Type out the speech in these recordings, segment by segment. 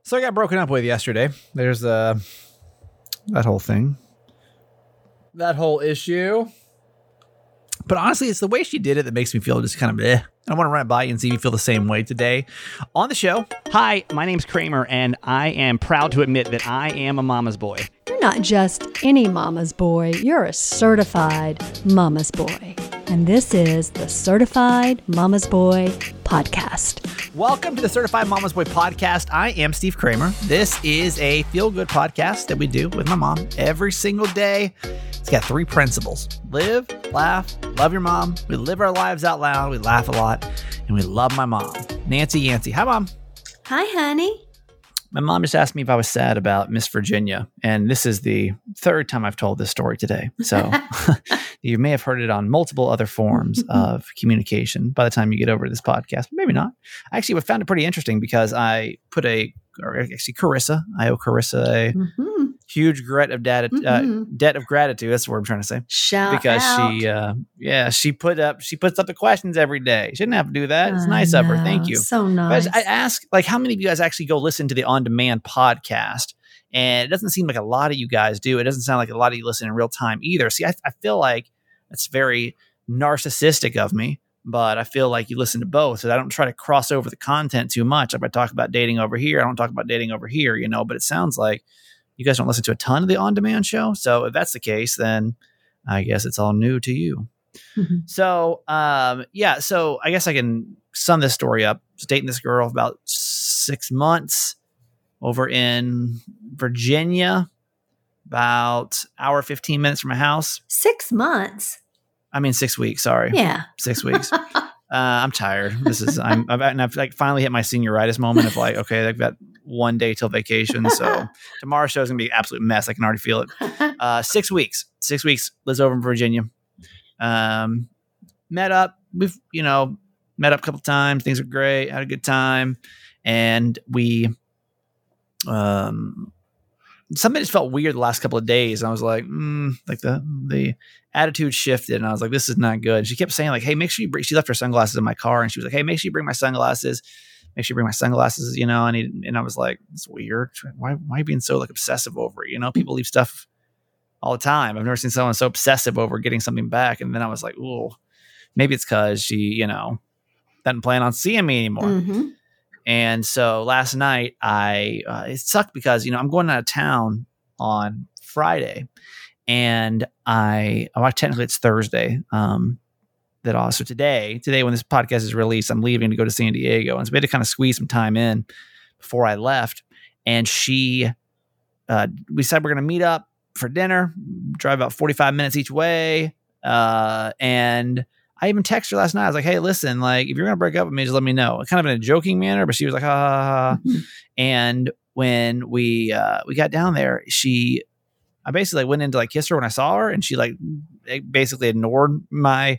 So I got broken up with yesterday. There's that whole thing. That whole issue. But honestly, it's the way she did it that makes me feel just kind of eh. I want to run it by you and see if you feel the same way today. On the show. Hi, my name's Kramer, and I am proud to admit that I am a mama's boy. You're not just any mama's boy. You're a certified mama's boy. And this is the Certified Mama's Boy Podcast. Welcome to the Certified Mama's Boy Podcast. I am Steve Kramer. This is a feel-good podcast that we do with my mom every single day. It's got three principles. Live, laugh, love your mom. We live our lives out loud. We laugh a lot. And we love my mom. Nancy Yancey. Hi, Mom. Hi, honey. My mom just asked me if I was sad about Miss Virginia. And this is the third time I've told this story today. So you may have heard it on multiple other forms of communication by the time you get over to this podcast. But maybe not. I actually found it pretty interesting because I put Carissa. I owe Carissa a huge debt of gratitude. That's what I'm trying to say. Shout out. She puts up the questions every day. She didn't have to do that. It's nice of her. Thank you. So nice. But I ask, how many of you guys actually go listen to the on-demand podcast? And it doesn't seem like a lot of you guys do. It doesn't sound like a lot of you listen in real time either. See, I feel like that's very narcissistic of me, but I feel like you listen to both. So I don't try to cross over the content too much. If I talk about dating over here, I don't talk about dating over here, but it sounds like you guys don't listen to a ton of the on-demand show. So if that's the case, then I guess it's all new to you. Mm-hmm. So, so I guess I can sum this story up. I was dating this girl for about 6 months over in Virginia, about hour, 15 minutes from my house. 6 months? I mean, 6 weeks. Sorry. Yeah. 6 weeks. I'm tired. I've like finally hit my senioritis moment of like, okay, I've got 1 day till vacation. So tomorrow's show is going to be an absolute mess. I can already feel it. 6 weeks. 6 weeks. Lives over in Virginia. Met up. We've, met up a couple times. Things are great. Had a good time. And we, something just felt weird the last couple of days. And I was like, the attitude shifted. And I was like, this is not good. She kept saying like, hey, make sure you bring, she left her sunglasses in my car. And she was like, hey, make sure you bring my sunglasses. Make sure you bring my sunglasses, and I was like, it's weird. Why are you being so like obsessive over it? People leave stuff all the time. I've never seen someone so obsessive over getting something back. And then I was like, ooh, maybe it's because she, doesn't plan on seeing me anymore. Mm-hmm. And so last night it sucked because, I'm going out of town on Friday, and technically it's Thursday. So today when this podcast is released, I'm leaving to go to San Diego. And so we had to kind of squeeze some time in before I left. And we said we're going to meet up for dinner, drive about 45 minutes each way. And I even texted her last night. I was like, hey, listen, like if you're going to break up with me, just let me know. Kind of in a joking manner, but she was like, ha, ha, ha. Mm-hmm. And when we got down there, I basically went in to like kiss her when I saw her, and she like basically ignored my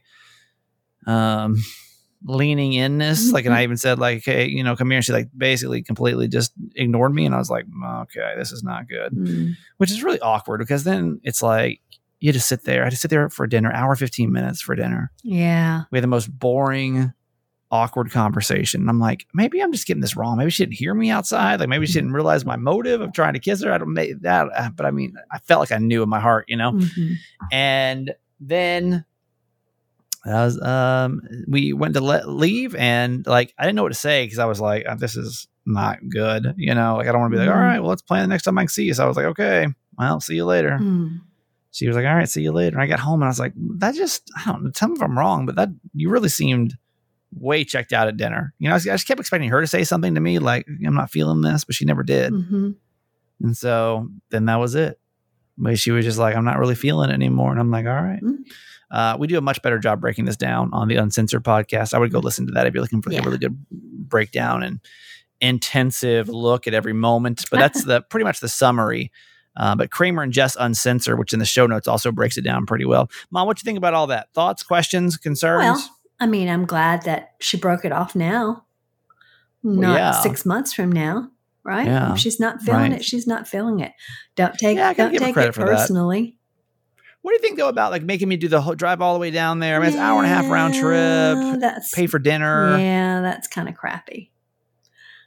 leaning inness. Like, and I even said like, hey, come here. And she like basically completely just ignored me. And I was like, okay, this is not good, which is really awkward because then it's like, you just sit there. I had to sit there for dinner, hour, 15 minutes for dinner. Yeah. We had the most boring, awkward conversation. And I'm like, maybe I'm just getting this wrong. Maybe she didn't hear me outside. Like maybe she didn't realize my motive of trying to kiss her. I don't make that, but I mean, I felt like I knew in my heart, Mm-hmm. And then we went to leave, and like I didn't know what to say because I was like, this is not good. Like I don't want to be like, all right, well, let's plan the next time I can see you. So I was like, okay, well, see you later. She was like, all right, see you later. And I got home and I was like, I don't know, tell me if I'm wrong, but that you really seemed way checked out at dinner. I just kept expecting her to say something to me like, I'm not feeling this, but she never did. Mm-hmm. And so then that was it. But she was just like, I'm not really feeling it anymore. And I'm like, all right. Mm-hmm. We do a much better job breaking this down on the Uncensored podcast. I would go listen to that if you're looking for a really good breakdown and intensive look at every moment. But that's pretty much the summary. But Kramer and Jess Uncensored, which in the show notes also breaks it down pretty well. Mom, what do you think about all that? Thoughts, questions, concerns? Well, I mean, I'm glad that she broke it off now, not 6 months from now, right? Yeah, if she's not feeling it, she's not feeling it. Don't take it personally. What do you think though about like making me do the whole drive all the way down there? I mean, it's an hour and a half round trip. Pay for dinner. Yeah, that's kind of crappy.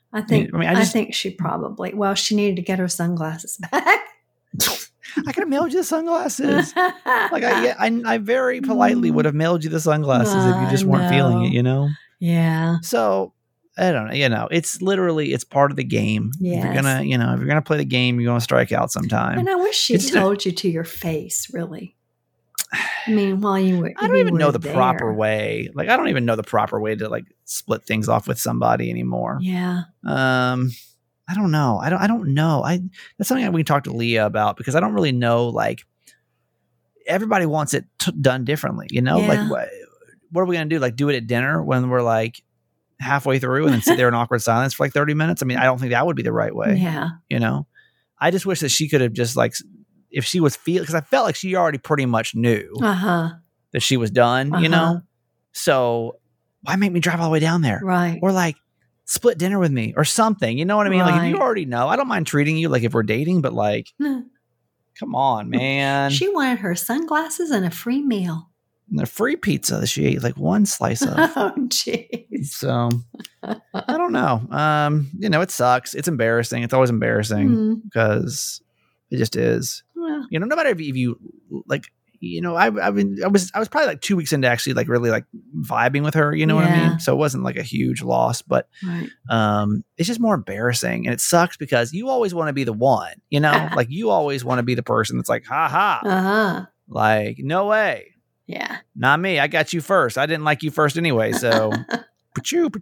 I think. I mean, I think she probably. Well, she needed to get her sunglasses back. I could have mailed you the sunglasses. Like I very politely would have mailed you the sunglasses if you just weren't feeling it, you know? Yeah. So I don't know. You know, it's part of the game. Yes. If you're gonna play the game, you're gonna strike out sometime. And I wish she told you to your face, really. I mean, while you were, I don't even know the proper way. Like, I don't even know the proper way to like split things off with somebody anymore. Yeah. I don't know. I don't know. That's something that we can talk to Leah about, because I don't really know. Like, everybody wants it done differently, you know? Yeah. Like, what are we gonna do? Like, do it at dinner when we're like halfway through and then sit there in awkward silence for like 30 minutes? I mean, I don't think that would be the right way. Yeah. You know, I just wish that she could have just like, if she was because I felt like she already pretty much knew that she was done, you know? So why make me drive all the way down there? Right. Or like split dinner with me or something. You know what I mean? Right. Like, if you already know, I don't mind treating you like if we're dating, but like, come on, man. She wanted her sunglasses and a free meal. And the free pizza that she ate like one slice of. Oh, jeez. So I don't know. You know, it sucks. It's embarrassing. It's always embarrassing because it just is. Well, You know, no matter if you like, you know, I was probably like 2 weeks into actually like really like vibing with her, you know what I Yeah. mean? So it wasn't like a huge loss, but right. it's just more embarrassing, and it sucks because you always want to be the one, you know, like you always want to be the person that's like, ha ha, like, no way, Yeah. not me. I got you first. I didn't like you first anyway. So, pachoo.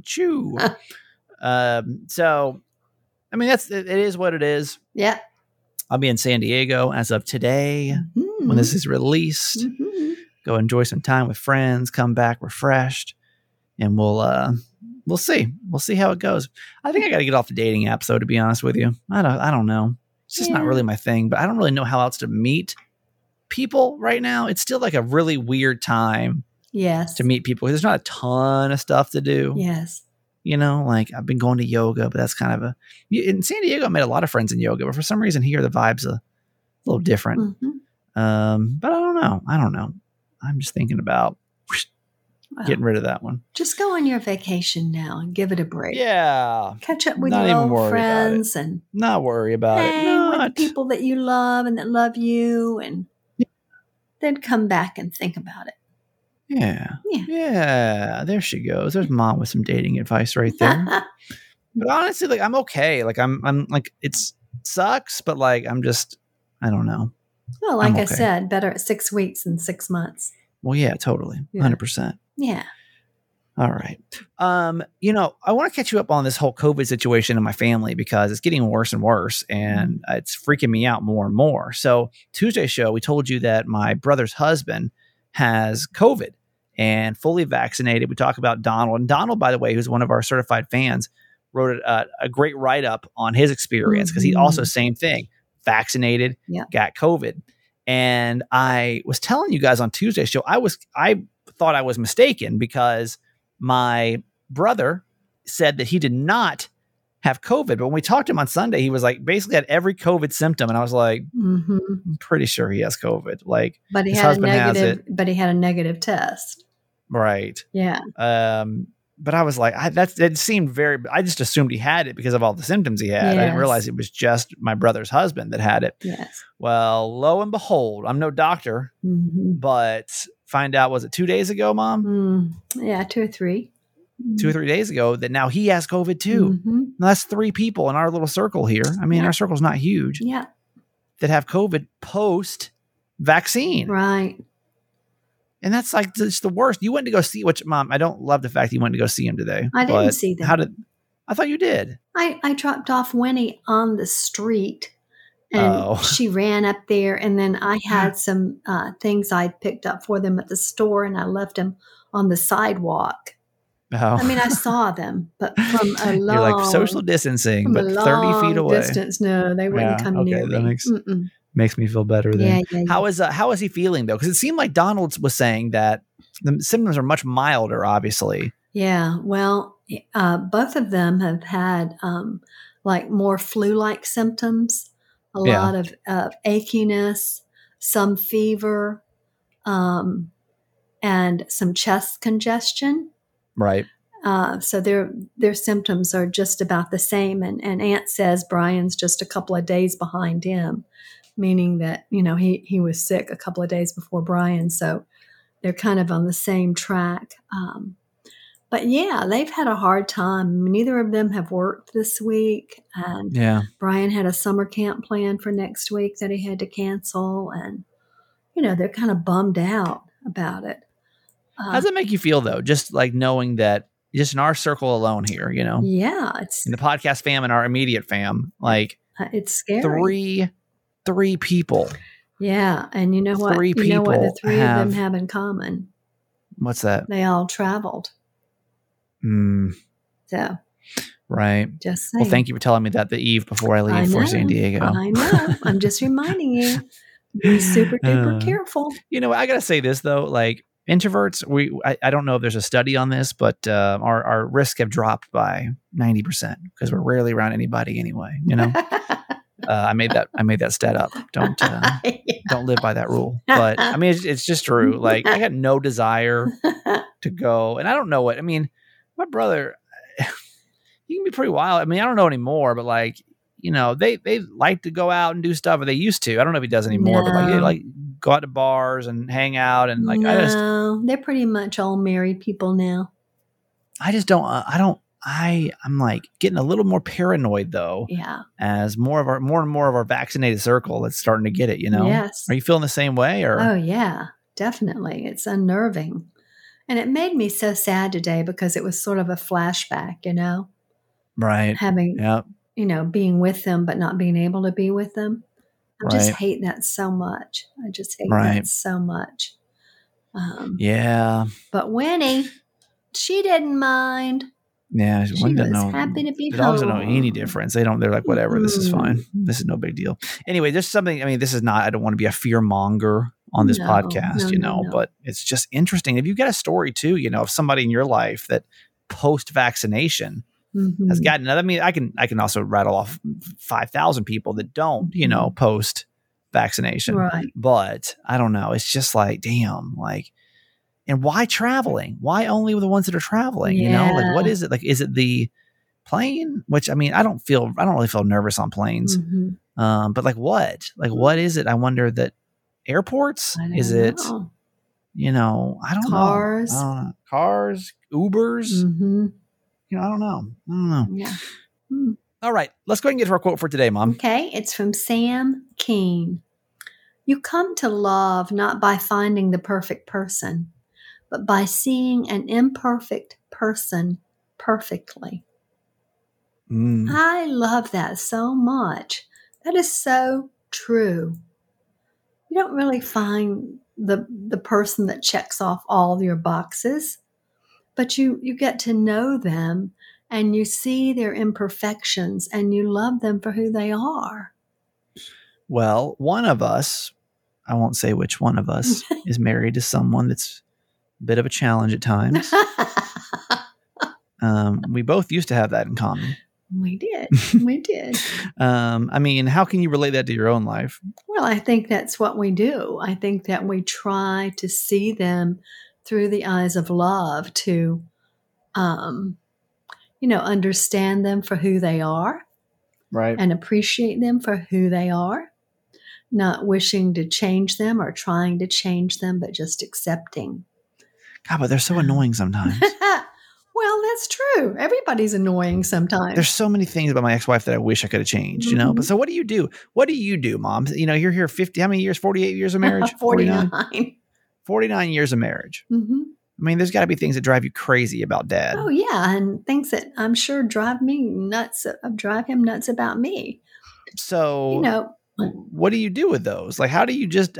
So, I mean, it is what it is. Yeah. I'll be in San Diego as of today when this is released. Go enjoy some time with friends, come back refreshed, and we'll see. We'll see how it goes. I think I got to get off the dating app, though, to be honest with you. I don't know. It's just not really my thing, but I don't really know how else to meet people right now. It's still like a really weird time Yes. to meet people. There's not a ton of stuff to do. Yes. You know, like I've been going to yoga, but that's kind of in San Diego, I made a lot of friends in yoga, but for some reason here, the vibe's a little different. But I don't know. I'm just thinking about getting rid of that one. Just go on your vacation now and give it a break. Yeah. Catch up with Not your even old worried about friends and Not worry about it. hang with Not. the people that you love and that love you, and then come back and think about it. Yeah. Yeah. Yeah. There she goes. There's mom with some dating advice right there. But honestly, like, I'm okay. Like, I'm like, it sucks, but like, I don't know. Well, like I okay. said, better at 6 weeks than 6 months. Well, yeah, totally. Yeah. 100%. Yeah. All right. You know, I want to catch you up on this whole COVID situation in my family because it's getting worse and worse, and it's freaking me out more and more. So Tuesday's show, we told you that my brother's husband has COVID and fully vaccinated. We talk about Donald, and Donald, by the way, who's one of our certified fans, wrote a great write-up on his experience because he also, same thing, vaccinated, got COVID. And I was telling you guys on Tuesday's show, I thought I was mistaken because my brother said that he did not have COVID. But when we talked to him on Sunday, he was like, basically had every COVID symptom. And I was like, I'm pretty sure he has COVID. Like, but he his had a husband has negative, it. but he had a negative test. Right. Yeah. But I was like, it seemed I just assumed he had it because of all the symptoms he had. I didn't Yes. realize it was just my brother's husband that had it. Yes. Well, lo and behold, I'm no doctor, but find out, was it 2 days ago, Mom? Yeah, 2 or 3. 2 or 3 days ago that now he has COVID too. Now, that's 3 people in our little circle here. I mean, our circle's not huge Yeah. that have COVID post vaccine. Right. And that's like just the worst. You went to go see, which, Mom, I don't love the fact that you went to go see him today. I didn't but see them. I thought you did. I dropped off Winnie on the street, and she ran up there, and then I had some things I picked up for them at the store, and I left them on the sidewalk. Oh. I mean, I saw them, but from a long, you're like social distancing, but 30 feet away. Distance. No, they wouldn't come near that me. makes me feel better then. Yeah. How is he feeling though? Because it seemed like Donald was saying that the symptoms are much milder, obviously. Yeah. Well, both of them have had like more flu-like symptoms, a lot of achiness, some fever, and some chest congestion. Right. So their symptoms are just about the same. And Aunt says Brian's just a couple of days behind him, meaning that, he was sick a couple of days before Brian. So they're kind of on the same track. But yeah, they've had a hard time. Neither of them have worked this week. And Brian had a summer camp planned for next week that he had to cancel. And, they're kind of bummed out about it. How does it make you feel, though? Just like knowing that just in our circle alone here, Yeah. It's in the podcast fam and our immediate fam, like it's scary. Three people. Yeah. And you know what? Three people you know what the three of them have in common? What's that? They all traveled. So, right. Just saying. Well, thank you for telling me that the eve before I leave for San Diego. I know. I'm just reminding you. Be super duper careful. I gotta say this though, like introverts, I don't know if there's a study on this, but our risk have dropped by 90% because we're rarely around anybody anyway. I made that stat up. Don't live by that rule. But I mean, it's just true. Like I got no desire to go, and I don't know what I mean. My brother, he can be pretty wild. I mean, I don't know anymore, but like, they like to go out and do stuff, or they used to. I don't know if he does anymore, but like they like go out to bars and hang out, and like they're pretty much all married people now. I just don't. I'm like getting a little more paranoid though. Yeah. As more and more of our vaccinated circle that's starting to get it. Yes. Are you feeling the same way? Or oh yeah, definitely. It's unnerving. And it made me so sad today because it was sort of a flashback, Right. Having, being with them, but not being able to be with them. I just hate that so much. I just hate that so much. Yeah. But Winnie, she didn't mind. Yeah. She was happy to be home. Dogs don't know any difference. They're like, whatever, this is fine. This is no big deal. Anyway, there's something, this is not, I don't want to be a fear monger on this podcast, but it's just interesting. If you get a story too, of somebody in your life that post-vaccination has gotten, I can also rattle off 5,000 people that don't, post-vaccination, right. But I don't know. It's just like, damn, like, and why traveling? Why only the ones that are traveling? Like, what is it? Like, is it the plane? Which, I don't really feel nervous on planes. But like, what? Like, what is it? I wonder that airports? Is it, I don't know. Cars, Ubers. I don't know. Yeah. All right. Let's go ahead and get to our quote for today, Mom. Okay. It's from Sam Keene. You come to love not by finding the perfect person, but by seeing an imperfect person perfectly. I love that so much. That is so true. You don't really find the person that checks off all your boxes, but you get to know them and you see their imperfections and you love them for who they are. Well, one of us, I won't say which one of us, is married to someone that's a bit of a challenge at times. We both used to have that in common. We did. How can you relate that to your own life? Well, I think that's what we do. I think that we try to see them through the eyes of love to, understand them for who they are. Right. And appreciate them for who they are. Not wishing to change them or trying to change them, but just accepting. God, but they're so annoying sometimes. Well, that's true. Everybody's annoying sometimes. There's so many things about my ex-wife that I wish I could have changed, But so what do you do? What do you do, Mom? You're here 50, how many years? 48 years of marriage? 49. 49 years of marriage. There's got to be things that drive you crazy about Dad. Oh, yeah. And things that I'm sure drive him nuts about me. So, what do you do with those? Like, how do you just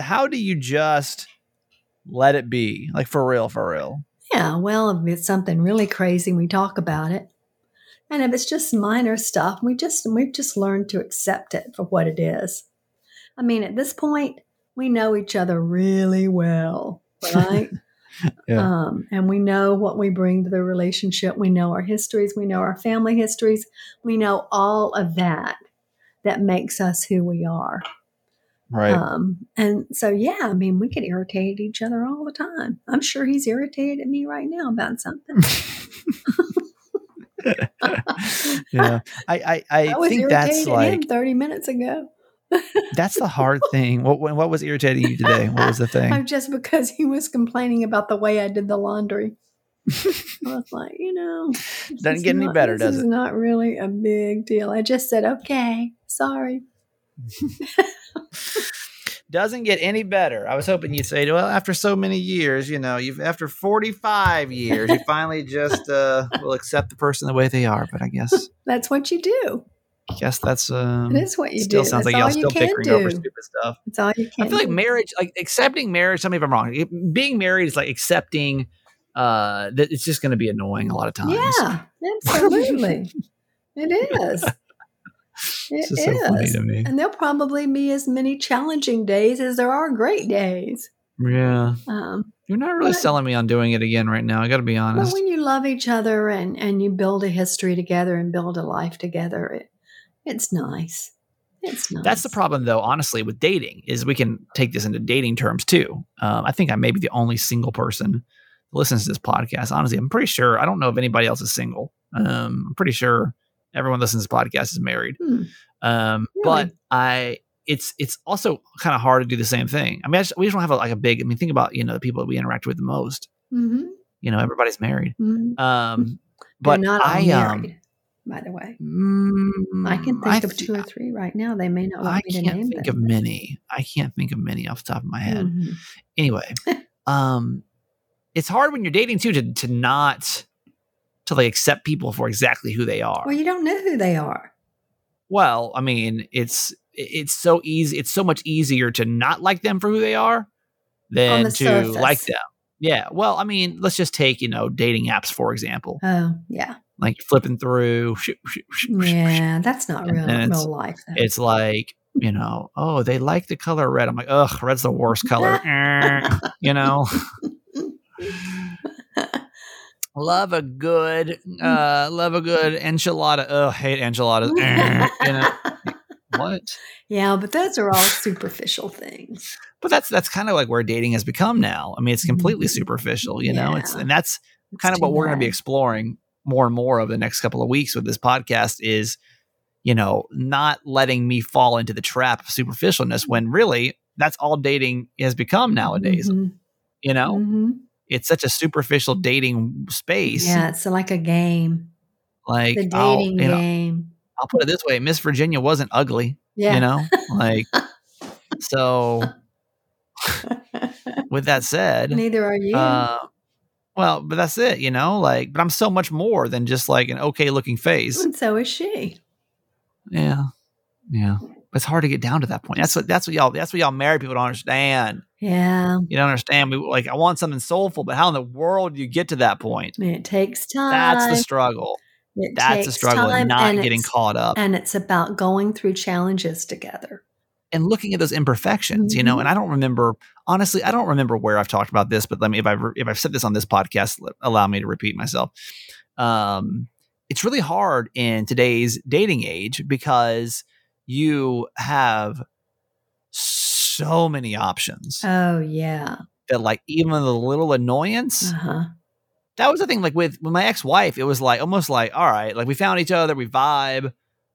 let it be? Like, for real? Yeah, well, if it's something really crazy, we talk about it. And if it's just minor stuff, we've just learned to accept it for what it is. At this point, we know each other really well, right? Yeah. And we know what we bring to the relationship. We know our histories. We know our family histories. We know all of that makes us who we are. Right. And so, yeah, I mean, we could irritate each other all the time. I'm sure he's irritated at me right now about something. Yeah. I was think irritated that's at like, him 30 minutes ago. that's the hard thing. What was irritating you today? What was the thing? Just because he was complaining about the way I did the laundry. I was like, doesn't get any better, does it? This is not really a big deal. I just said, okay, sorry. Doesn't get any better. I was hoping you'd say, well, after so many years, after 45 years, you finally just will accept the person the way they are. But I guess that's what you do. I guess that's it is what you still do. Sounds that's like y'all still bickering over stupid stuff. That's all you can. I feel like marriage, like accepting marriage. Tell me if I'm wrong. Being married is like accepting that it's just going to be annoying a lot of times. Yeah, absolutely, it is. It's just so funny to me. And there'll probably be as many challenging days as there are great days. Yeah. You're not really selling me on doing it again right now. I got to be honest. But when you love each other and you build a history together and build a life together, it's nice. It's nice. That's the problem, though, honestly, with dating is we can take this into dating terms, too. I think I may be the only single person who listens to this podcast. Honestly, I'm pretty sure. I don't know if anybody else is single. I'm pretty sure everyone listens to this podcast is married. Really? But it's also kind of hard to do the same thing. I mean, we just don't have a big, think about, the people that we interact with the most, everybody's married. Mm-hmm. But not all married, by the way. I can think of 2 or 3 right now. They may not want me to name them. I can't think of many off the top of my head. Mm-hmm. Anyway, it's hard when you're dating too, to not to like accept people for exactly who they are. Well, you don't know who they are. Well, I mean, it's so easy. It's so much easier to not like them for who they are than to surface. Like them. Yeah. Well, I mean, let's just take, dating apps, for example. Oh, yeah. Like flipping through. Yeah, that's not real life. Though. It's like, oh, they like the color red. I'm like, ugh, red's the worst color. Love a good enchilada. Ugh, hate enchiladas. What? Yeah, but those are all superficial things. But that's kind of like where dating has become now. I mean, it's completely superficial, and that's kind of what we're going to be exploring more and more over the next couple of weeks with this podcast is, not letting me fall into the trap of superficialness when really that's all dating has become nowadays. Mm-hmm. It's such a superficial dating space. Yeah, it's like a game. Like the dating game. I'll put it this way: Miss Virginia wasn't ugly. Yeah. So. With that said, neither are you. Well, but that's it, but I'm so much more than just like an okay looking face. And so is she. Yeah. But it's hard to get down to that point. That's what y'all married people don't understand. Yeah. You don't understand. I want something soulful, but how in the world do you get to that point? It takes time. That's the struggle. That's the struggle and not getting caught up. And it's about going through challenges together. And looking at those imperfections, and I don't remember where I've talked about this, but if I've said this on this podcast, allow me to repeat myself. It's really hard in today's dating age because you have so many options. Oh yeah. That like even the little annoyance. Uh-huh. That was the thing. Like with my ex-wife, it was like almost like, all right, like we found each other, we vibe.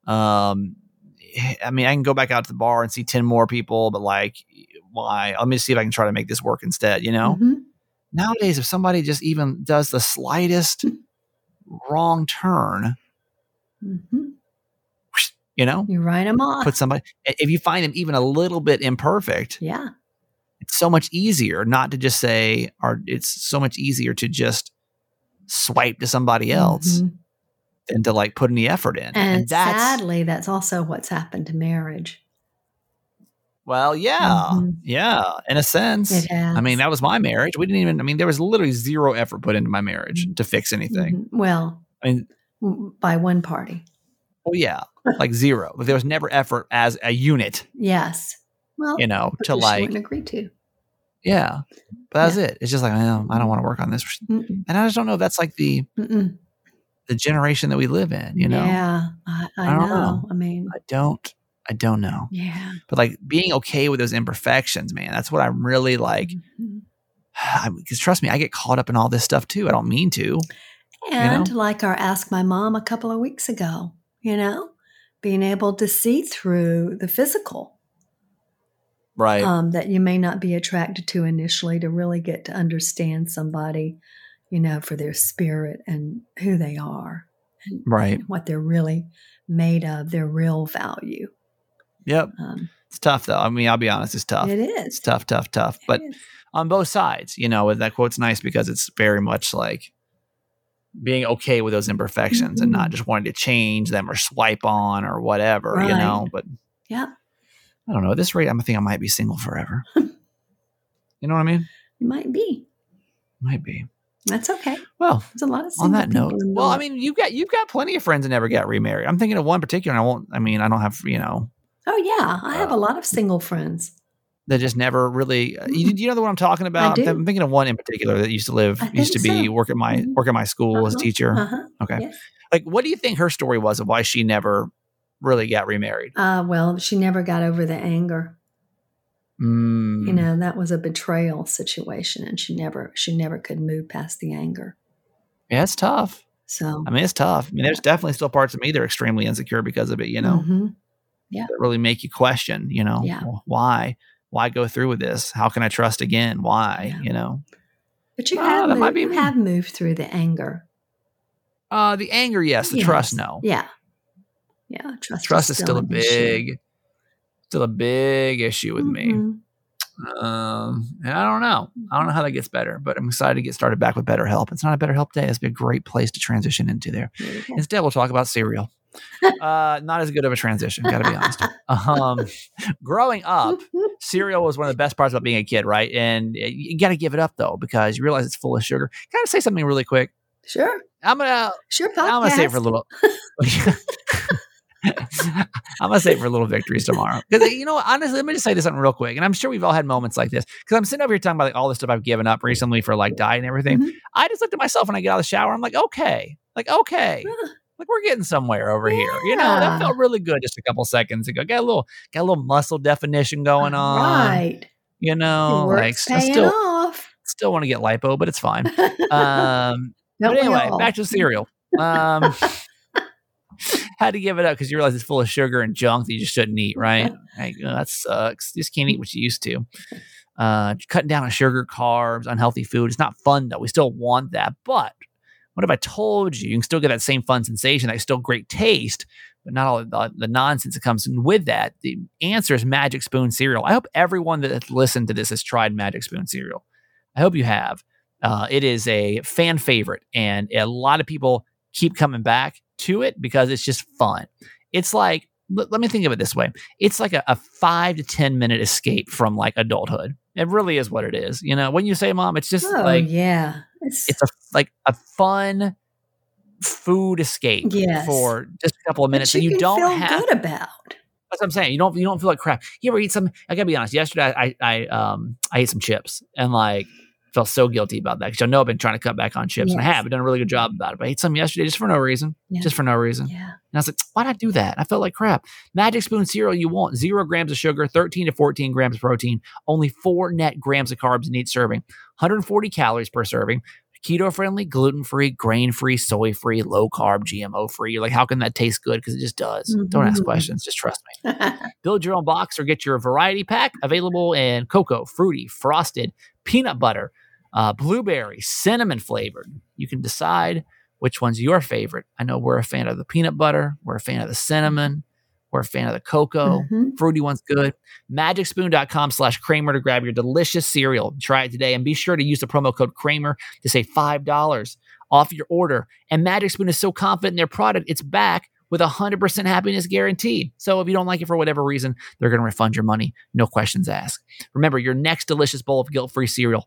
I mean, I can go back out to the bar and see 10 more people, but like, why? Let me see if I can try to make this work instead, Mm-hmm. Nowadays, if somebody just even does the slightest wrong turn, mm-hmm. You write them off. If you find them even a little bit imperfect, yeah, it's so much easier not to just say, or it's so much easier to just swipe to somebody else. Mm-hmm. Than to like put any effort in. And sadly, that's also what's happened to marriage. Well, yeah. Mm-hmm. Yeah. In a sense. It has. I mean, that was my marriage. There was literally zero effort put into my marriage to fix anything. Mm-hmm. Well, by one party. Oh, yeah. Like zero. But there was never effort as a unit. Yes. Well, to like. Wouldn't agree to. Yeah. But that's it. It's just like, I don't want to work on this. Mm-mm. And I just don't know if that's like the generation that we live in, Yeah, I don't know. I mean, I don't. I don't know. Yeah. But like being okay with those imperfections, man, that's what I'm really like. Because trust me, I get caught up in all this stuff too. I don't mean to. And like our Ask My Mom a couple of weeks ago, being able to see through the physical. Right. That you may not be attracted to initially, to really get to understand somebody, for their spirit and who they are. Right. And what they're really made of, their real value. Yep. It's tough though. I mean, I'll be honest, it's tough. It is. It's tough. But on both sides, that quote's nice because it's very much like being okay with those imperfections and not just wanting to change them or swipe on or whatever, but yeah. I don't know. At this rate, I think I might be single forever. You know what I mean? You might be. Might be. That's okay. Well, there's a lot of on that note. Well, I mean, you've got plenty of friends that never got remarried. I'm thinking of one particular. I don't have, Oh yeah, I have a lot of single friends that just never really. You know the one I'm talking about? I'm thinking of one in particular that used to work at my school as a teacher. Okay. Yes. Like, what do you think her story was of why she never really got remarried? Well, she never got over the anger. That was a betrayal situation, and she never could move past the anger. Yeah, it's tough. So, I mean, it's tough. I mean, there's definitely still parts of me that are extremely insecure because of it, Yeah. That really make you question, well, why go through with this? How can I trust again? Why, But you have moved through the anger. The anger, yes. The trust, no. Yeah. Yeah. Trust is still a big issue with me. And I don't know. I don't know how that gets better, but I'm excited to get started back with BetterHelp. It's not a BetterHelp day. It's be a great place to transition into there. Instead, we'll talk about cereal. Not as good of a transition, gotta be honest. Growing up, cereal was one of the best parts about being a kid, right? And you got to give it up though, because you realize it's full of sugar. Can I say something really quick? Sure. I'm gonna say it for a little. I'm gonna say it for little victories tomorrow. Because honestly, let me just say this something real quick. And I'm sure we've all had moments like this. Because I'm sitting over here talking about like all the stuff I've given up recently for like diet and everything. I just looked at myself when I get out of the shower. I'm like, okay. Like we're getting somewhere over here. That felt really good just a couple seconds ago. Got a little muscle definition going on. Right. Like still want to get lipo, but it's fine. But anyway, back to cereal. Had to give it up because you realize it's full of sugar and junk that you just shouldn't eat, right? Like, that sucks. You just can't eat what you used to. Cutting down on sugar, carbs, unhealthy food. It's not fun though. We still want that. But what if I told you can still get that same fun sensation, that still great taste, but not all the nonsense that comes in with that? The answer is Magic Spoon cereal. I hope everyone that has listened to this has tried Magic Spoon cereal. I hope you have. It is a fan favorite, and a lot of people keep coming back to it because it's just fun. It's like, let me think of it this way. It's like a 5 to 10 minute escape from like adulthood. It really is what it is. When you say, Mom, it's just it's a fun food escape for just a couple of minutes that you don't feel good about. That's what I'm saying. You don't feel like crap. You ever eat some? I gotta be honest. Yesterday, I ate some chips and like felt so guilty about that because I know I've been trying to cut back on chips and I have. I've done a really good job about it. But I ate some yesterday just for no reason. Yeah. Just for no reason. Yeah. And I was like, why'd I do that? I felt like crap. Magic Spoon cereal, you want 0 grams of sugar, 13 to 14 grams of protein, only 4 net grams of carbs in each serving, 140 calories per serving. Keto-friendly, gluten-free, grain-free, soy-free, low-carb, GMO-free. You're like, how can that taste good? Because it just does. Don't ask questions. Just trust me. Build your own box or get your variety pack available in cocoa, fruity, frosted, peanut butter, blueberry, cinnamon flavored. You can decide which one's your favorite. I know we're a fan of the peanut butter. We're a fan of the cinnamon. We're a fan of the cocoa. Fruity one's good. MagicSpoon.com/Kramer to grab your delicious cereal. Try it today and be sure to use the promo code Kramer to save $5 off your order. And Magic Spoon is so confident in their product, it's back with 100% happiness guarantee. So if you don't like it for whatever reason, they're going to refund your money. No questions asked. Remember, your next delicious bowl of guilt-free cereal,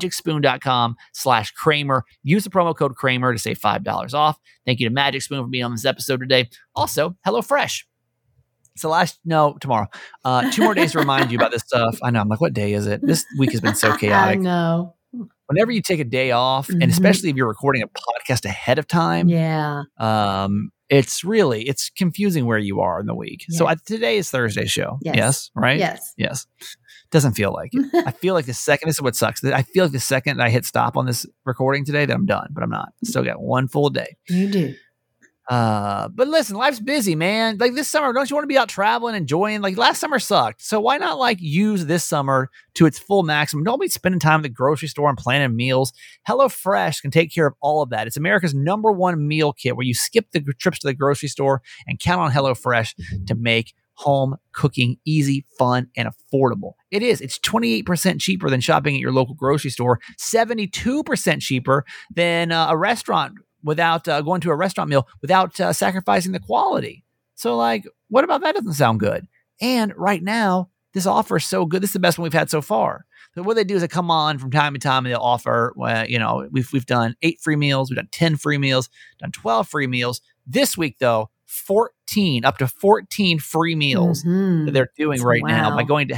MagicSpoon.com/Kramer. Use the promo code Kramer to save $5 off. Thank you to Magic Spoon for being on this episode today. Also, HelloFresh. It's tomorrow. 2 more days to remind you about this stuff. I know. I'm like, what day is it? This week has been so chaotic. I know. Whenever you take a day off, and especially if you're recording a podcast ahead of time, it's confusing where you are in the week. Yes. So today is Thursday's show. Yes. Right? Yes. Doesn't feel like it. I feel like this is what sucks. I feel like the second I hit stop on this recording today that I'm done, but I'm not. Still got one full day. You do. But listen, life's busy, man. Like this summer, don't you want to be out traveling, enjoying? Like last summer sucked. So why not like use this summer to its full maximum? Don't be spending time at the grocery store and planning meals. HelloFresh can take care of all of that. It's America's #1 meal kit where you skip the trips to the grocery store and count on HelloFresh to make home cooking easy, fun, and affordable. It is. It's 28% cheaper than shopping at your local grocery store, 72% cheaper than a restaurant without going to a restaurant meal without sacrificing the quality. So like, what about that? Doesn't sound good. And right now, this offer is so good. This is the best one we've had so far. So what they do is they come on from time to time and they'll offer, we've done 8 free meals. We've done 10 free meals, done 12 free meals. This week though, up to 14 free meals that they're doing right now by going to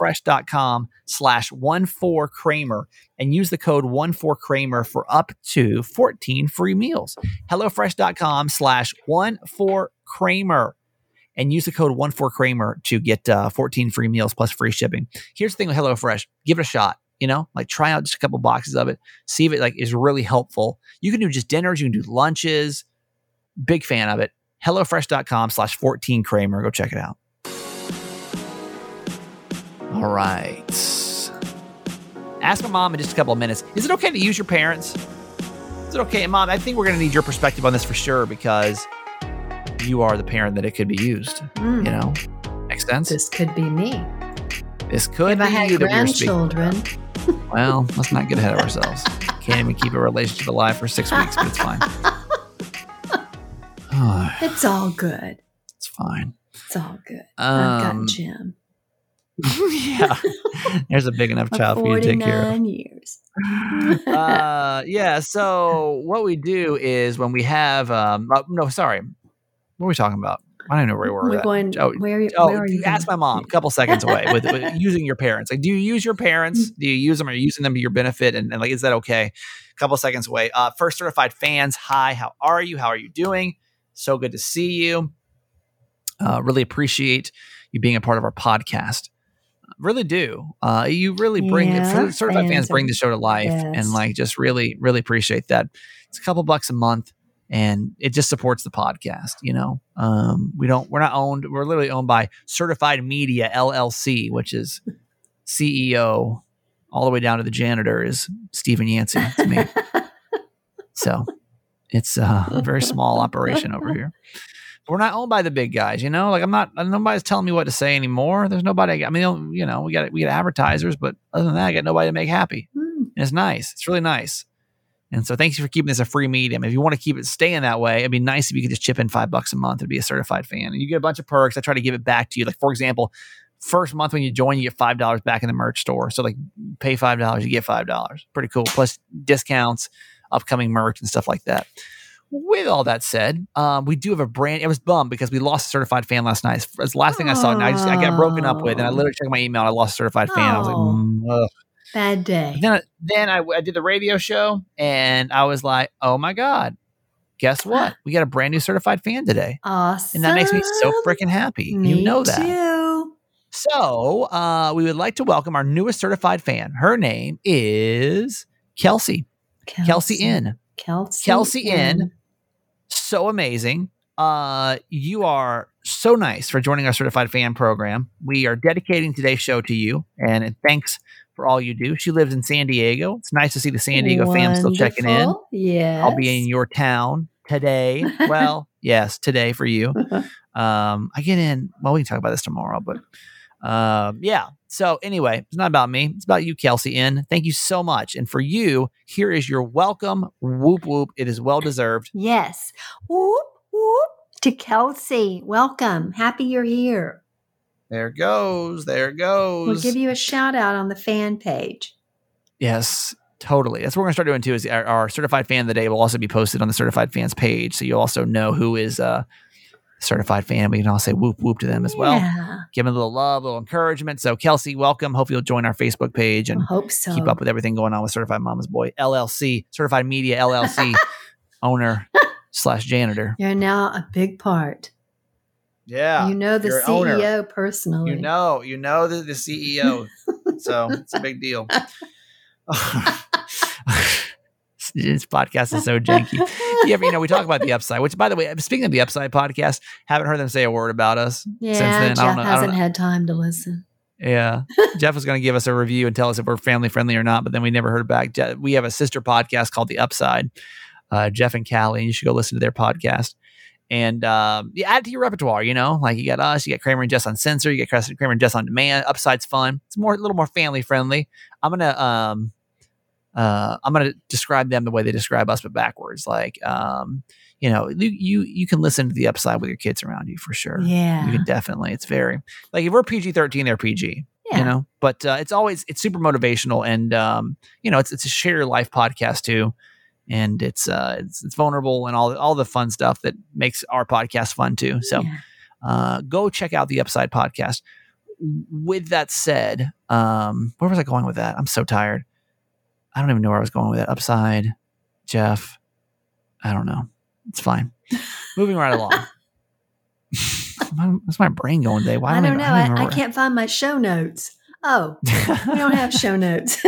HelloFresh.com/14Kramer and use the code 14Kramer for up to 14 free meals. HelloFresh.com/14Kramer and use the code 14Kramer to get 14 free meals plus free shipping. Here's the thing with HelloFresh. Give it a shot. Try out just a couple boxes of it. See if it is really helpful. You can do just dinners. You can do lunches. Big fan of it. HelloFresh.com/14Kramer. Go check it out. All right. Ask my mom in just a couple of minutes. Is it okay to use your parents? Is it okay? Mom, I think we're going to need your perspective on this for sure because you are the parent that it could be used. Makes sense? This could be me. This could be you. If I had grandchildren. Well, let's not get ahead of ourselves. Can't even keep a relationship alive for 6 weeks, but it's fine. It's all good. It's fine. It's all good. I've got Jim. Yeah. There's a big enough child for you to take care of. 49 years. So what we do is when we have, What are we talking about? I don't know where we were. Where are you? Ask my mom a couple seconds away with using your parents. Like, do you use your parents? Do you use them? Are you using them to your benefit? And like, is that okay? A couple seconds away. First certified fans. Hi, how are you? How are you doing? So good to see you. Really appreciate you being a part of our podcast. Really do. You really bring certified fans bring the show to life, and like just really, really appreciate that. It's a couple bucks a month, and it just supports the podcast. We're not owned. We're literally owned by Certified Media LLC, which is CEO all the way down to the janitor is Stephen Yancey. It's me. So. It's a very small operation over here. But we're not owned by the big guys, Like nobody's telling me what to say anymore. There's nobody. We got advertisers, but other than that, I got nobody to make happy. And it's nice. It's really nice. And so, thanks for keeping this a free medium. If you want to keep it staying that way, it'd be nice if you could just chip in $5 a month to be a certified fan, and you get a bunch of perks. I try to give it back to you. Like for example, first month when you join, you get $5 back in the merch store. So like, pay $5, you get $5. Pretty cool. Plus discounts. Upcoming merch and stuff like that. With all that said, we do have I was bummed because we lost a certified fan last night. It's the last thing I saw, and I got broken up with, and I literally checked my email and I lost a certified fan. I was like, ugh. Bad day. Then I did the radio show, and I was like, oh my God, guess what? We got a brand new certified fan today. Awesome. And that makes me so freaking happy. Me that. Too. So we would like to welcome our newest certified fan. Her name is Kelsey. Kelsey N. So amazing. You are so nice for joining our certified fan program. We are dedicating today's show to you, and thanks for all you do. She lives in San Diego. It's nice to see the San Diego fam still checking in. Yes. I'll be in your town today. Well, yes, today for you. I get in. Well, we can talk about this tomorrow, but yeah. So anyway, it's not about me. It's about you, Kelsey N. Thank you so much. And for you, here is your welcome. Whoop, whoop. It is well-deserved. Yes. Whoop, whoop to Kelsey. Welcome. Happy you're here. There it goes. We'll give you a shout out on the fan page. Yes, totally. That's what we're going to start doing too, is our certified fan of the day will also be posted on the certified fans page. So you'll also know who is certified fan. We can all say whoop whoop to them as well. Give them a little love, a little encouragement. So Kelsey, welcome. Hope you'll join our Facebook page and hope so. Keep up with everything going on with Certified Mama's Boy LLC, Certified Media LLC owner /janitor. You're now a big part. Yeah. You know the CEO personally. You know the CEO. So it's a big deal. This podcast is so janky. We talk about the Upside, which, by the way, speaking of the Upside podcast, haven't heard them say a word about us since then. Jeff hasn't had time to listen. Yeah. Jeff was going to give us a review and tell us if we're family friendly or not, but then we never heard back. We have a sister podcast called The Upside, Jeff and Callie, and you should go listen to their podcast. And you add it to your repertoire, like you got us, you got Kramer and Jess Uncensored, you got Kramer and Jess On Demand. Upside's fun. It's a little more family friendly. I'm gonna describe them the way they describe us, but backwards. Like, you can listen to the Upside with your kids around you for sure. Yeah, you can definitely. It's very like if we're PG-13, they're PG. Yeah. But it's super motivational, and it's a share your life podcast too, and it's vulnerable and all the fun stuff that makes our podcast fun too. So, go check out the Upside podcast. With that said, where was I going with that? I'm so tired. I don't even know where I was going with it. Upside, Jeff. I don't know. It's fine. Moving right along. What's my brain going today? I don't know. I can't find my show notes. Oh, we don't have show notes.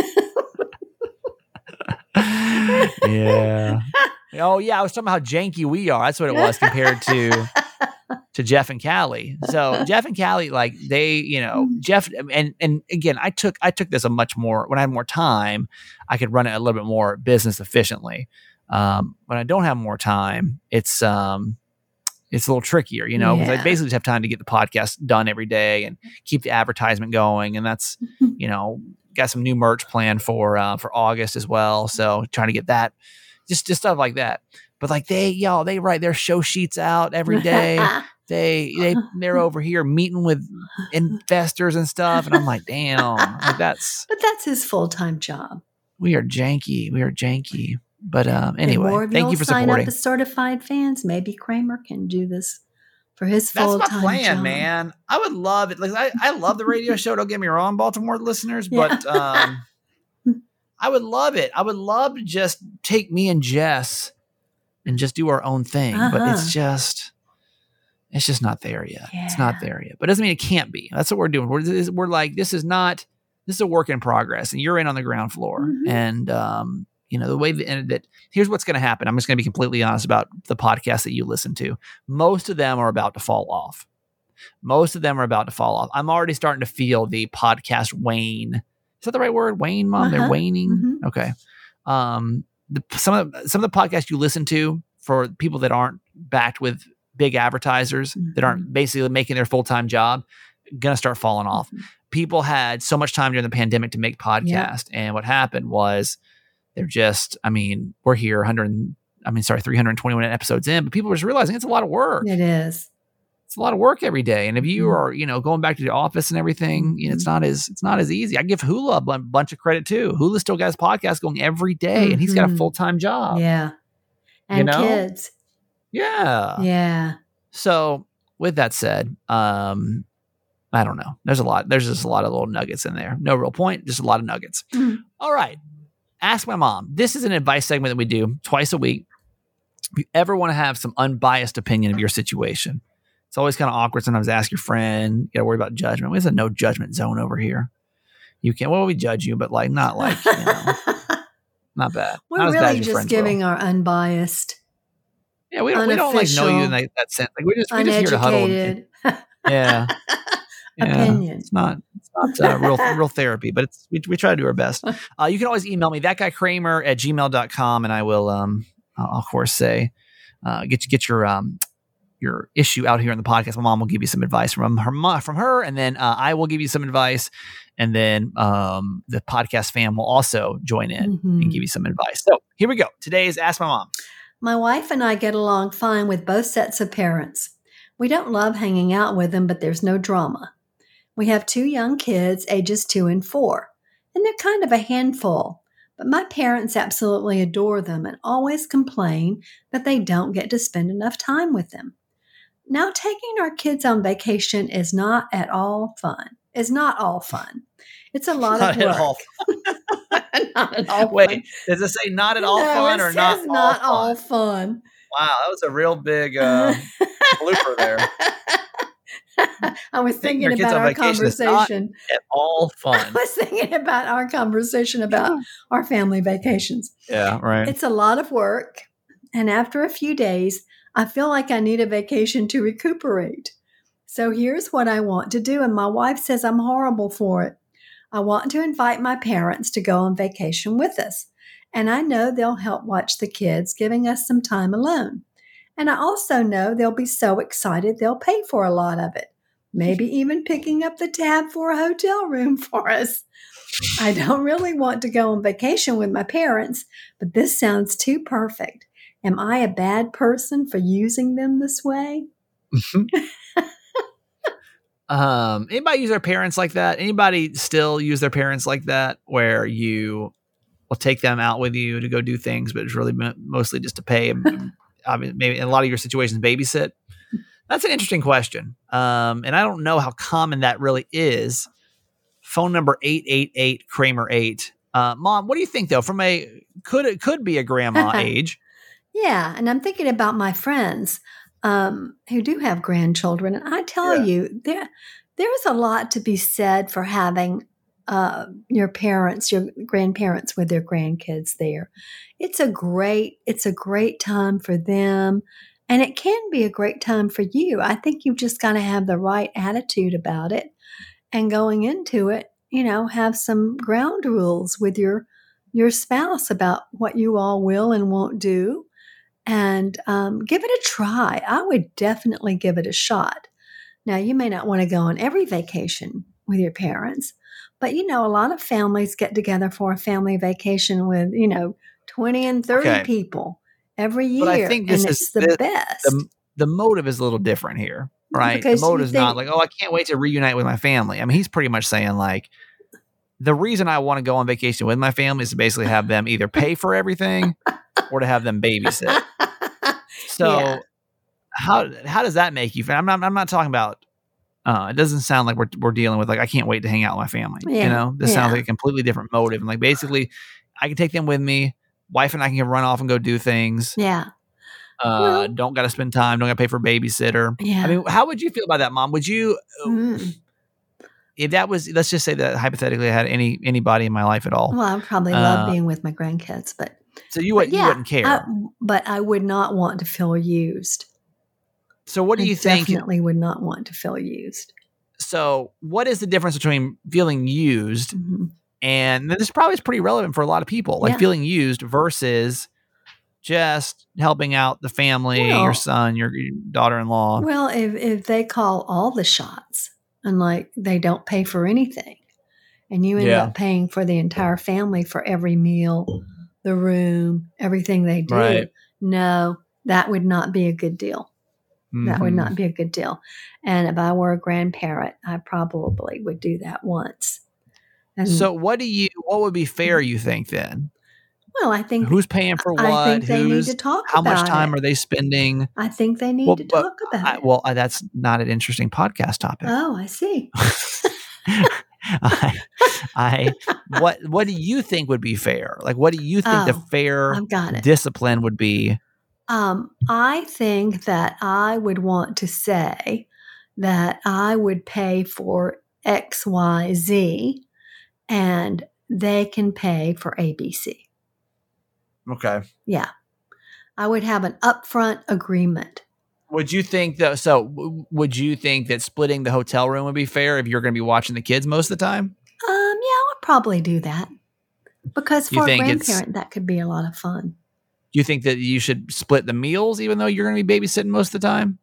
Yeah. Oh, yeah. I was talking about how janky we are. That's what it was compared to Jeff and Callie. So Jeff and Callie, like they, Jeff and again, I took this a much more, when I had more time, I could run it a little bit more business efficiently. When I don't have more time, it's a little trickier, because I basically just have time to get the podcast done every day and keep the advertisement going. And that's, got some new merch planned for August as well. So trying to get that, just stuff like that. But like they write their show sheets out every day. They're over here meeting with investors and stuff, and I'm like, damn, like But that's his full-time job. We are janky. But anyway, thank you for sign supporting. Up as certified fans. Maybe Kramer can do this for his full-time job. That's my plan, man. I would love it. Like I love the radio show. Don't get me wrong, Baltimore listeners, but I would love it. I would love to just take me and Jess and just do our own thing, but it's just not there yet. Yeah. It's not there yet, but it doesn't mean it can't be. That's what we're doing. We're like, this is a work in progress, and you're in on the ground floor. Mm-hmm. And, the way that here's what's going to happen. I'm just going to be completely honest about the podcast that you listen to. Most of them are about to fall off. I'm already starting to feel the podcast wane. Is that the right word? Wane, Mom? They're waning. Mm-hmm. Okay. Some of the podcasts you listen to, for people that aren't backed with big advertisers, that aren't basically making their full-time job, gonna start falling off. People had so much time during the pandemic to make podcasts, and what happened was they're just, we're here 321 episodes in, but people are just realizing it's a lot of work. It is. It's a lot of work every day. And if you are, going back to the office and everything, it's not as easy. I give Hula a bunch of credit too. Hula still got his podcast going every day, and he's got a full-time job. Yeah. And kids. Yeah. Yeah. So with that said, I don't know. There's just a lot of little nuggets in there. No real point, just a lot of nuggets. Mm. All right. Ask My Mom. This is an advice segment that we do twice a week. If you ever want to have some unbiased opinion of your situation, it's always kind of awkward sometimes to ask your friend. You got to worry about judgment. There's a no judgment zone over here. We judge you, but not not bad. We're not really just giving our unbiased. Yeah, we don't know you in that sense. Like we're just here to huddle. Yeah. Opinion. It's not real therapy, but we try to do our best. You can always email me, thatguykramer@gmail.com, and I will I'll of course say get your issue out here in the podcast. My mom will give you some advice from her, and then I will give you some advice, and then the podcast fam will also join in and give you some advice. So here we go. Today is Ask My Mom. My wife and I get along fine with both sets of parents. We don't love hanging out with them, but there's no drama. We have 2 young kids, ages 2 and 4, and they're kind of a handful. But my parents absolutely adore them and always complain that they don't get to spend enough time with them. Now, taking our kids on vacation is not all fun. It's a lot of work. Not at all. Wait, does it say not at all fun or not all fun? Wow, that was a real big blooper there. I was thinking about our conversation. At all fun. I was thinking about our conversation about our family vacations. Yeah, right. It's a lot of work. And after a few days, I feel like I need a vacation to recuperate. So here's what I want to do. And my wife says I'm horrible for it. I want to invite my parents to go on vacation with us. And I know they'll help watch the kids, giving us some time alone. And I also know they'll be so excited they'll pay for a lot of it, maybe even picking up the tab for a hotel room for us. I don't really want to go on vacation with my parents, but this sounds too perfect. Am I a bad person for using them this way? Anybody use their parents like that? Anybody still use their parents like that, where you will take them out with you to go do things, but it's really mostly just to pay? Maybe in a lot of your situations, babysit. That's an interesting question. And I don't know how common that really is. Phone number 888 Kramer 8. Mom, what do you think though? It could be a grandma age. Yeah. And I'm thinking about my friends who do have grandchildren. And I tell you, there's a lot to be said for having your grandparents with their grandkids there. It's a great time for them. And it can be a great time for you. I think you've just got to have the right attitude about it. And going into it, have some ground rules with your spouse about what you all will and won't do. And give it a try. I would definitely give it a shot. Now, you may not want to go on every vacation with your parents, but, a lot of families get together for a family vacation with, 20 and 30 people every year. But I think it's the best. The motive is a little different here, right? The motive is not like, I can't wait to reunite with my family. I mean, he's pretty much saying like, the reason I want to go on vacation with my family is to basically have them either pay for everything or to have them babysit. So how does that make you feel? I'm not talking about, it doesn't sound like we're dealing with like, I can't wait to hang out with my family. This sounds like a completely different motive. And like, basically I can take them with me. Wife and I can run off and go do things. Yeah. Don't got to spend time. Don't got to pay for a babysitter. Yeah. I mean, how would you feel about that, Mom? Would you, if that was, let's just say that hypothetically I had anybody in my life at all. Well, I probably love being with my grandkids, but. So you wouldn't care. But I would not want to feel used. So what do you think? Definitely would not want to feel used. So what is the difference between feeling used and this probably is pretty relevant for a lot of people, like feeling used versus just helping out the family, your son, your daughter-in-law? Well, if they call all the shots and like they don't pay for anything and you end up paying for the entire family for every meal, the room, everything they do, no, that would not be a good deal. That would not be a good deal. And if I were a grandparent, I probably would do that once. And so what would be fair, you think, then? Well, I think who's paying for what? I think they need to talk about it. How much time are they spending? I think they need to talk about it. Well, that's not an interesting podcast topic. Oh, I see. What do you think would be fair? Like, what do you think the fair discipline would be? I think that I would want to say that I would pay for X, Y, Z, and they can pay for ABC. Okay. Yeah. I would have an upfront agreement. Would you think that splitting the hotel room would be fair if you're going to be watching the kids most of the time? Yeah, I would probably do that. Because for a grandparent, that could be a lot of fun. Do you think that you should split the meals even though you're going to be babysitting most of the time?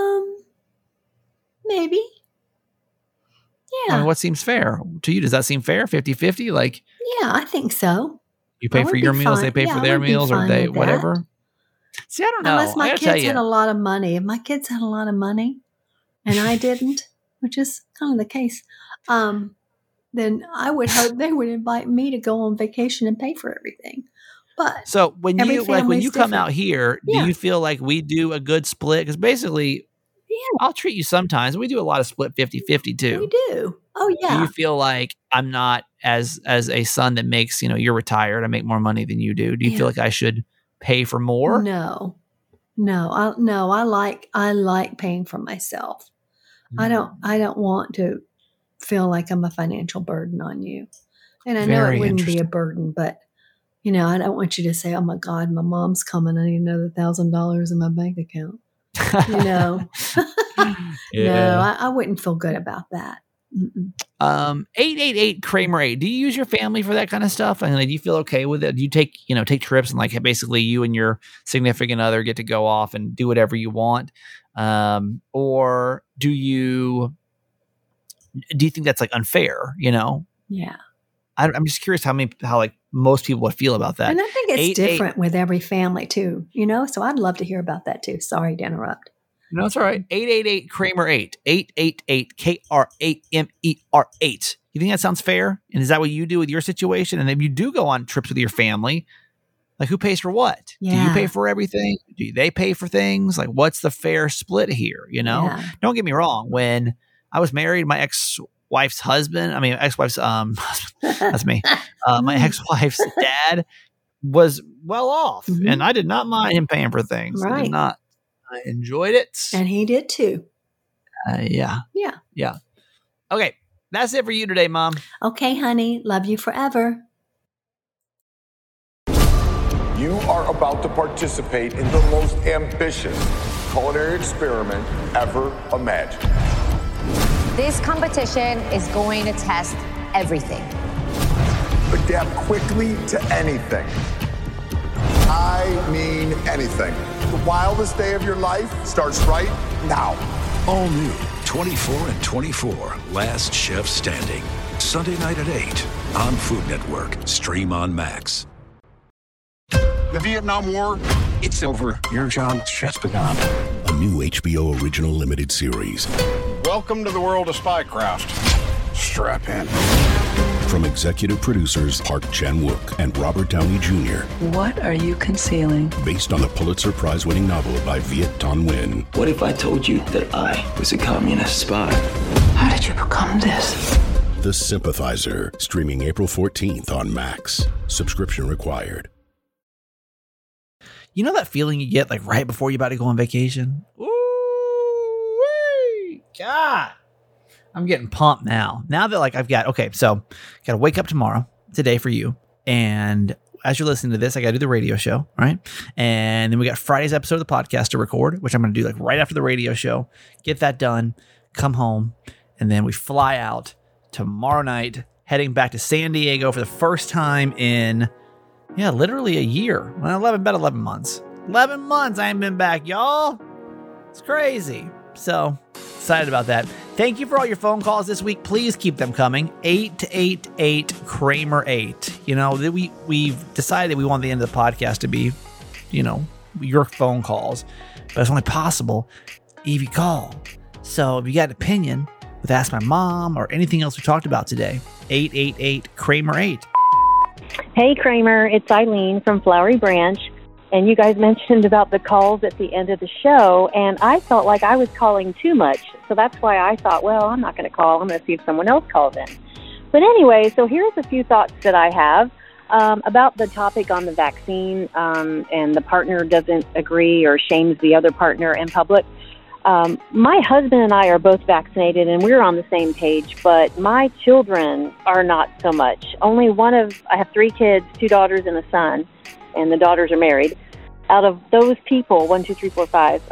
Maybe. Yeah. I mean, what seems fair to you? Does that seem fair? 50-50? Like, yeah, I think so. You pay for your meals, they pay for their meals, or they whatever. See, I don't know. Unless my kids had a lot of money. If my kids had a lot of money and I didn't, which is kind of the case, then I would hope they would invite me to go on vacation and pay for everything. But so when you come out here, do you feel like we do a good split? Because basically, I'll treat you sometimes. We do a lot of split 50-50 too. We do. Oh yeah. Do you feel like I'm not as a son that makes, you're retired, I make more money than you do. Do you feel like I should pay for more? No. No, I like paying for myself. I don't want to feel like I'm a financial burden on you. And I know it wouldn't be a burden, but I don't want you to say, "Oh my God, my mom's coming. I need another $1,000 in my bank account." No, I wouldn't feel good about that. 888 Kramer 8. Do you use your family for that kind of stuff? And do you feel okay with it? Do you take trips and like basically you and your significant other get to go off and do whatever you want? Or do you think that's like unfair? Yeah. I'm just curious how like most people would feel about that. And I think it's different with every family too, so I'd love to hear about that too. Sorry to interrupt. No, it's all right. 888 Kramer 8. 888 KRAMER 8. You think that sounds fair? And is that what you do with your situation? And if you do go on trips with your family, like who pays for what? Yeah. Do you pay for everything? Do they pay for things? Like what's the fair split here? Yeah. Don't get me wrong. When I was married, my ex-wife's husband, that's me. My ex-wife's dad was well off, and I did not mind him paying for things. Right. I did not. I enjoyed it. And he did too. Yeah. Okay. That's it for you today, Mom. Okay, honey. Love you forever. You are about to participate in the most ambitious culinary experiment ever imagined. This competition is going to test everything. Adapt quickly to anything. I mean anything. The wildest day of your life starts right now. All new 24 and 24, Last Chef Standing. Sunday night at 8 on Food Network. Stream on Max. The Vietnam War, it's over. Your job's just begun. A new HBO original limited series. Welcome to the world of spycraft. Strap in. From executive producers Park Chan-wook and Robert Downey Jr. What are you concealing? Based on the Pulitzer Prize-winning novel by Viet Thanh Nguyen. What if I told you that I was a communist spy? How did you become this? The Sympathizer, streaming April 14th on Max. Subscription required. You know that feeling you get like right before you're about to go on vacation? Ooh, God. I'm getting pumped now. Now that like I've got, so got to wake up tomorrow, today for you. And as you're listening to this, I got to do the radio show, right? And then we got Friday's episode of the podcast to record, which I'm going to do like right after the radio show. Get that done, come home, and then we fly out tomorrow night, heading back to San Diego for the first time in, literally a year. Well, about 11 months. 11 months I ain't been back, y'all. It's crazy. So excited about that. Thank you for all your phone calls this week. Please keep them coming. 888 Kramer 8. We've decided we want the end of the podcast to be, your phone calls, but it's only possible if you call. So if you got an opinion with Ask My Mom or anything else we talked about today, 888 Kramer 8. Hey Kramer, it's Eileen from Flowery Branch. And you guys mentioned about the calls at the end of the show, and I felt like I was calling too much. So that's why I thought, well, I'm not going to call. I'm going to see if someone else calls in. But anyway, so here's a few thoughts that I have about the topic on the vaccine, and the partner doesn't agree or shames the other partner in public. My husband and I are both vaccinated, and we're on the same page, but my children are not so much. I have 3 kids, 2 daughters and a son, and the daughters are married. Out of those people, 1, 2, 3, 4, 5,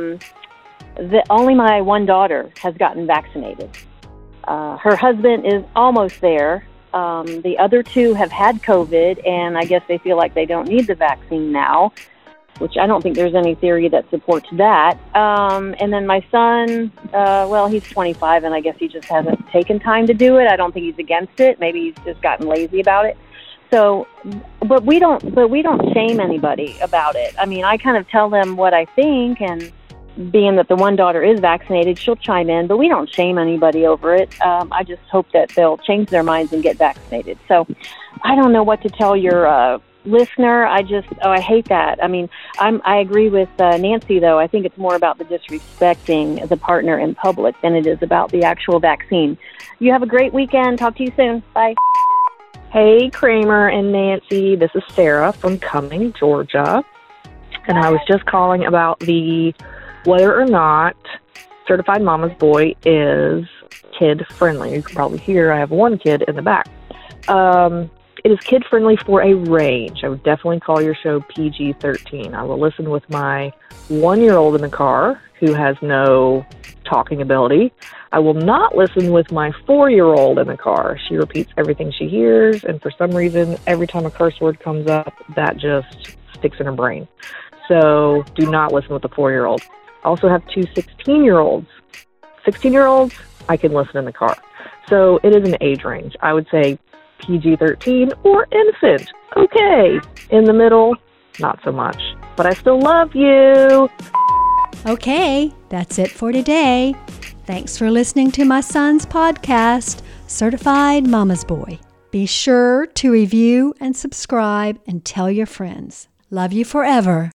only my one daughter has gotten vaccinated. Her husband is almost there. The other 2 have had COVID, and I guess they feel like they don't need the vaccine now, which I don't think there's any theory that supports that. And then my son, he's 25, and I guess he just hasn't taken time to do it. I don't think he's against it. Maybe he's just gotten lazy about it. So, but we don't shame anybody about it. I mean, I kind of tell them what I think, and being that the one daughter is vaccinated, she'll chime in, but we don't shame anybody over it. I just hope that they'll change their minds and get vaccinated. So I don't know what to tell your listener. I hate that. I mean, I agree with Nancy, though. I think it's more about the disrespecting the partner in public than it is about the actual vaccine. You have a great weekend. Talk to you soon. Bye. Hey, Kramer and Nancy. This is Sarah from Cumming, Georgia. and I was just calling about whether or not Certified Mama's Boy is kid-friendly. You can probably hear I have one kid in the back. It is kid-friendly for a range. I would definitely call your show PG-13. I will listen with my 1-year-old in the car who has no talking ability. I will not listen with my 4-year-old in the car. She repeats everything she hears, and for some reason, every time a curse word comes up, that just sticks in her brain. So do not listen with the 4-year-old. I also have 2 16-year-olds. 16-year-olds, I can listen in the car. So it is an age range. I would say PG-13 or infant. Okay. In the middle, not so much. But I still love you. Okay, that's it for today. Thanks for listening to my son's podcast, Certified Mama's Boy. Be sure to review and subscribe and tell your friends. Love you forever.